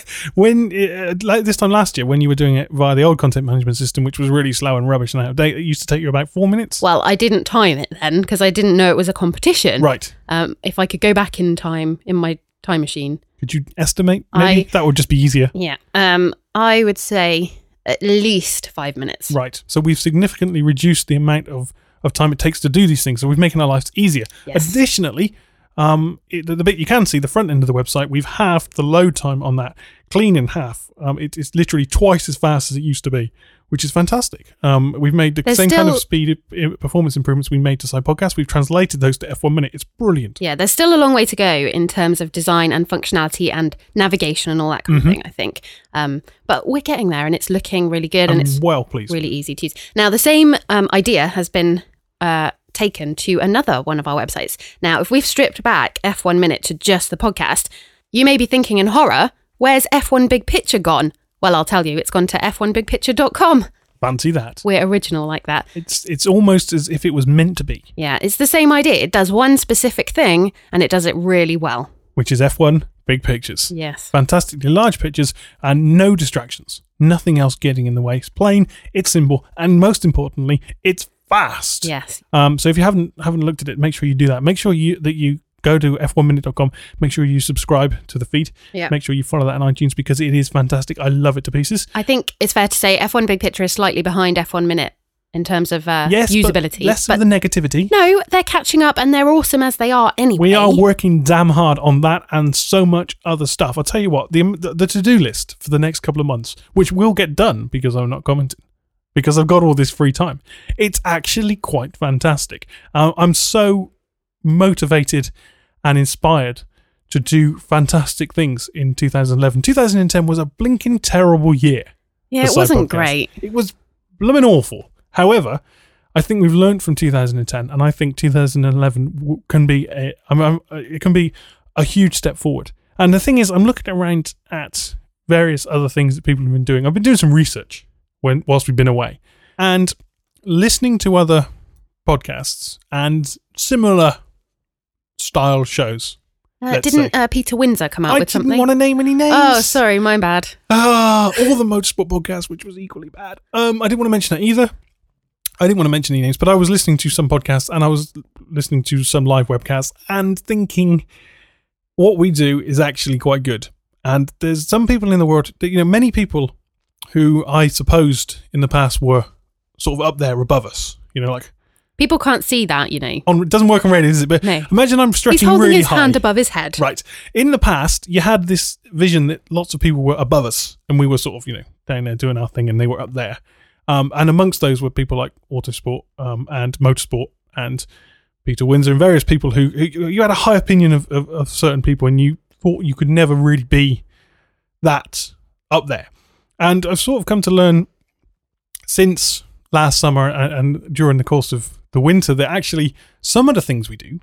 when uh, like this time last year, when you were doing it via the old content management system, which was really slow and rubbish and out of date, it used to take you about four minutes. Well, I didn't time it then because I didn't know it was a competition. Right? Um, if I could go back in time in my time machine, Could you estimate? Maybe I- that would just be easier. yeah, um, I would say at least five minutes. Right. So we've significantly reduced the amount of, of time it takes to do these things. So we've making our lives easier. Yes. Additionally, um, it, the, the bit you can see, the front end of the website, we've halved the load time on that, clean in half. Um, it, it's literally twice as fast as it used to be, which is fantastic. Um, we've made the There's same kind of still- speed uh, performance improvements we made to Side Podcast. We've translated those to F one Minute. It's brilliant. Yeah, there's still a long way to go in terms of design and functionality and navigation and all that kind Mhm. of thing, I think. Um, but we're getting there and it's looking really good and I'm it's well pleased. really easy to use. Now, the same um, idea has been uh, taken to another one of our websites. Now, if we've stripped back F one Minute to just the podcast, you may be thinking in horror, where's F one Big Picture gone? Well, I'll tell you, it's gone to f one big picture dot com. Fancy that. We're original like that. It's it's almost as if it was meant to be, Yeah, it's the same idea. It does one specific thing and it does it really well. which is F one Big Pictures. Yes. Fantastically large pictures and no distractions. Nothing else getting in the way. It's plain, it's simple, and most importantly, it's fast. Yes. Um, so if you haven't haven't looked at it, make sure you do that. Make sure you that you go to f one minute dot com. Make sure you subscribe to the feed. Yeah. Make sure you follow that on iTunes because it is fantastic. I love it to pieces. I think it's fair to say F one Big Picture is slightly behind F one Minute in terms of uh, yes, usability. But less but of the negativity. no, they're catching up and they're awesome as they are anyway. We are working damn hard on that and so much other stuff. I'll tell you what, the, the, the to-do list for the next couple of months, which will get done because I'm not commenting, because I've got all this free time, it's actually quite fantastic. Uh, I'm so motivated and inspired to do fantastic things in two thousand eleven. two thousand ten was a blinking terrible year. Yeah, it for Side wasn't Podcast. great. It was blooming awful. However, I think we've learned from two thousand ten, and I think two thousand eleven w- can be a, I'm, I'm, it can be a huge step forward. And the thing is, I'm looking around at various other things that people have been doing. I've been doing some research when whilst we've been away, and listening to other podcasts and similar style shows. Uh, let's didn't say. uh, Peter Windsor come out I with didn't something? want to name any names. Oh, sorry, my bad. Ah, all the motorsport podcasts, which was equally bad. Um, I didn't want to mention that either. I didn't want to mention any names, but I was listening to some podcasts and I was listening to some live webcasts and thinking what we do is actually quite good. And there's some people in the world, that, you know, many people who I supposed in the past were sort of up there above us. You know, like People can't see that, you know. on, it doesn't work on radio, does it? But No. imagine I'm He's stretching holding really his high. hand above his head. Right. In the past, you had this vision that lots of people were above us and we were sort of, you know, down there doing our thing and they were up there. Um, and amongst those were people like Autosport um, and Motorsport and Peter Windsor and various people who, who you had a high opinion of, of, of certain people and you thought you could never really be that up there. And I've sort of come to learn since last summer and, and during the course of the winter that actually some of the things we do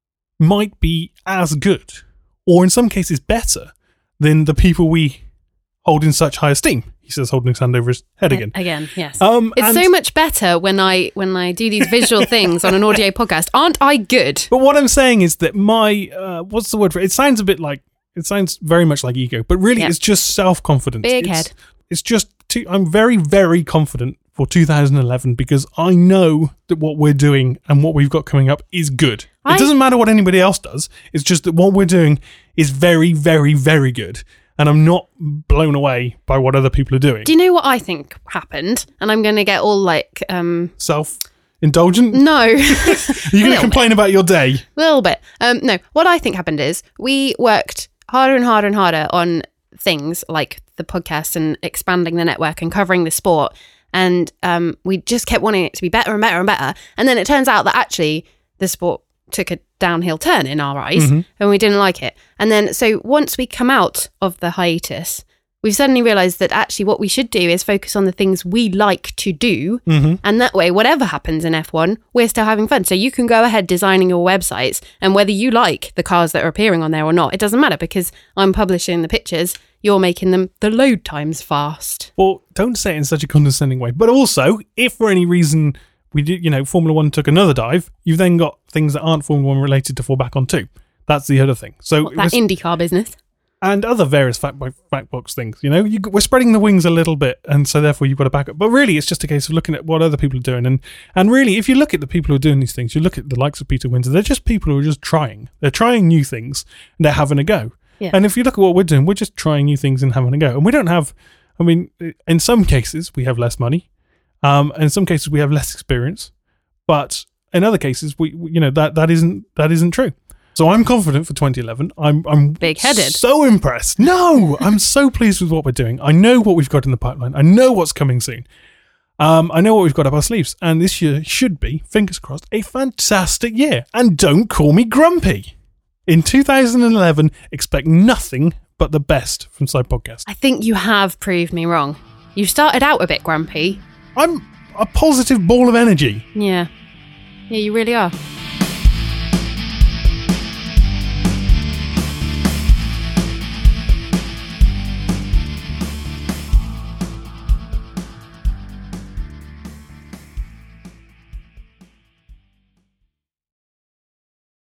might be as good or in some cases better than the people we hold in such high esteem. He says, holding his hand over his head again. Again, yes. Um, it's and- so much better when I when I do these visual things on an audio podcast. Aren't I good? But what I'm saying is that my, uh, what's the word for it? It sounds a bit like, it sounds very much like ego, but really Yeah. it's just self-confidence. Big it's, head. It's just, too, I'm very, very confident for two thousand eleven because I know that what we're doing and what we've got coming up is good. I- It doesn't matter what anybody else does. It's just that what we're doing is very, very, very good. And I'm not blown away by what other people are doing. Do you know what I think happened? And I'm going to get all like, um, Self-indulgent? no, Are you going to little complain about your day? a little bit. Um, no, what I think happened is we worked harder and harder and harder on things like the podcast and expanding the network and covering the sport. And um, we just kept wanting it to be better and better and better. And then it turns out that actually the sport took a downhill turn in our eyes Mhm. and we didn't like it. And then so once we come out of the hiatus, we've suddenly realised that actually what we should do is focus on the things we like to do. Mm-hmm. And that way, whatever happens in F one, we're still having fun. So you can go ahead designing your websites and whether you like the cars that are appearing on there or not, it doesn't matter because I'm publishing the pictures. You're making them the load times fast. Well, don't say it in such a condescending way. But also, if for any reason we did, you know, Formula One took another dive, you've then got things that aren't Formula One related to fall back on too. That's the other thing. So What, that we're- IndyCar business. and other various fact bo- fact box things. You know, you, we're spreading the wings a little bit, and so therefore you've got to back up. But really, it's just a case of looking at what other people are doing, and and really, if you look at the people who are doing these things, you look at the likes of Peter Windsor. They're just people who are just trying. They're trying new things, and they're having a go. Yeah. And if you look at what we're doing, we're just trying new things and having a go. And we don't have, I mean, in some cases we have less money, um, and in some cases we have less experience, but in other cases we, we you know, that that isn't that isn't true. So I'm confident for twenty eleven. I'm I'm Big-headed. So impressed. No, I'm so pleased with what we're doing. I know what we've got in the pipeline. I know what's coming soon. Um, I know what we've got up our sleeves, and this year should be, fingers crossed, a fantastic year. And don't call me grumpy. In two thousand eleven, expect nothing but the best from Side Podcast. I think you have proved me wrong. You started out a bit grumpy. I'm a positive ball of energy. Yeah. Yeah, you really are.